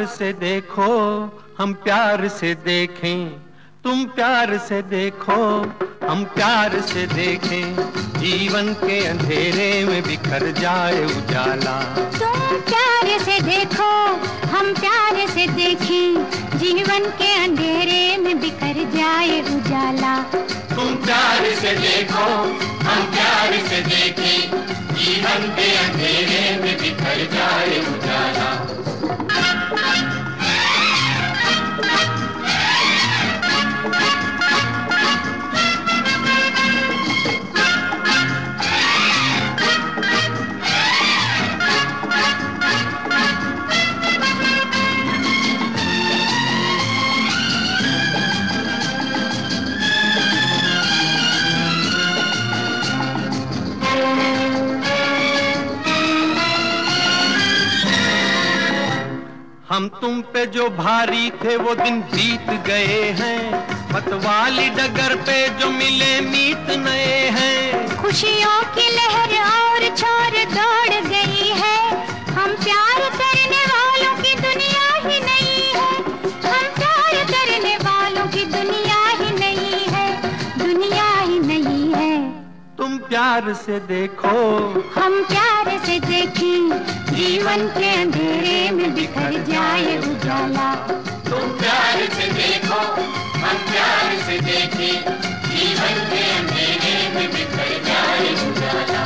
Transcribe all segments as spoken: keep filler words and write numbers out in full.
प्यार से देखो, हम प्यार से देखें, तुम प्यार से देखो, हम प्यार से देखें, जीवन के अंधेरे में बिखर जाए उजाला। तुम प्यार से देखो, हम प्यार से देखें, जीवन के अंधेरे में बिखर जाए उजाला। तुम प्यार से देखो, हम प्यार से देखें, जीवन के अंधेरे में बिखर जाए उजाला। हम तुम पे जो भारी थे वो दिन बीत गए हैं, मतवाली डगर पे जो मिले मीत नए हैं। खुशियों की लहर और छोड़ दौड़ गई है, हम प्यार करने वालों की दुनिया ही नहीं है। हम प्यार करने वालों की दुनिया ही नहीं है, दुनिया ही नहीं है। तुम प्यार से देखो, हम प्यार से देखें, जीवन के अंधेरे में बिखर जाए उजाला। तुम प्यार से देखो, हम प्यार से देखें, जीवन के अंधेरे में बिखर जाए उजाला।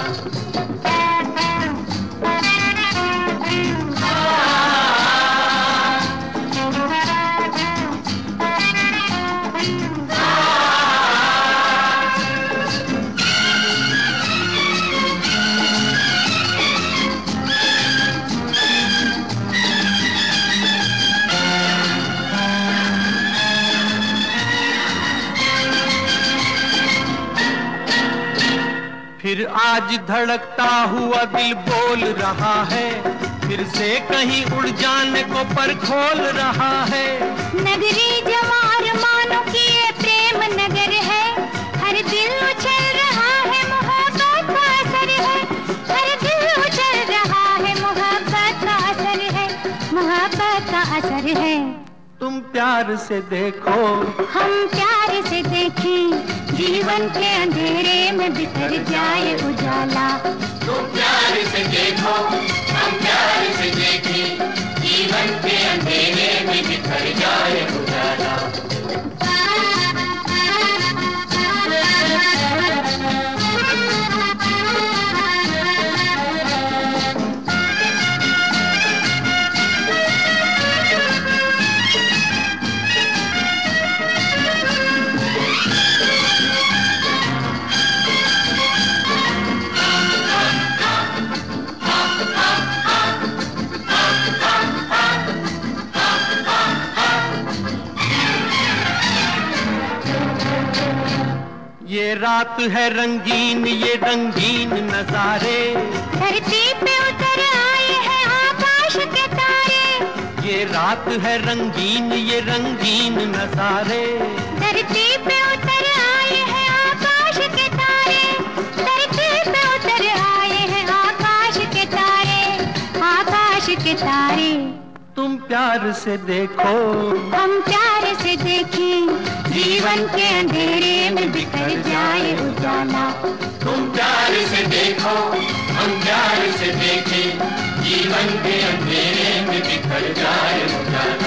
फिर आज धड़कता हुआ दिल बोल रहा है, फिर से कहीं उड़ जाने को पर खोल रहा है। नगरी जवार मानो कि ये प्रेम नगर है, हर दिल उछल रहा है, मोहब्बत का असर है। हर दिल उछल रहा है, मोहब्बत का असर है, मोहब्बत का असर है। तुम प्यार से देखो, हम प्यार से देखें, जीवन के अंधेरे में बिखर जाए उजाला। तुम प्यार से देखो, हम प्यार से देखें, जीवन के अंधेरे में बिखर जाए उजाला। ये रात है रंगीन, ये रंगीन नजारे, धरती पे उतर आए हैं आकाश के तारे। ये रात है रंगीन, ये रंगीन नजारे, धरती पे उतर आए हैं आकाश के तारे। धरती पे उतर आए हैं आकाश के तारे, आकाश के तारे। तुम प्यार से देखो, हम प्यार से देखें, जीवन के अंधेरे में बिखर जाए उजाला। तुम प्यार से देखो, हम प्यार से देखें, जीवन के अंधेरे में बिखर जाए उजाला।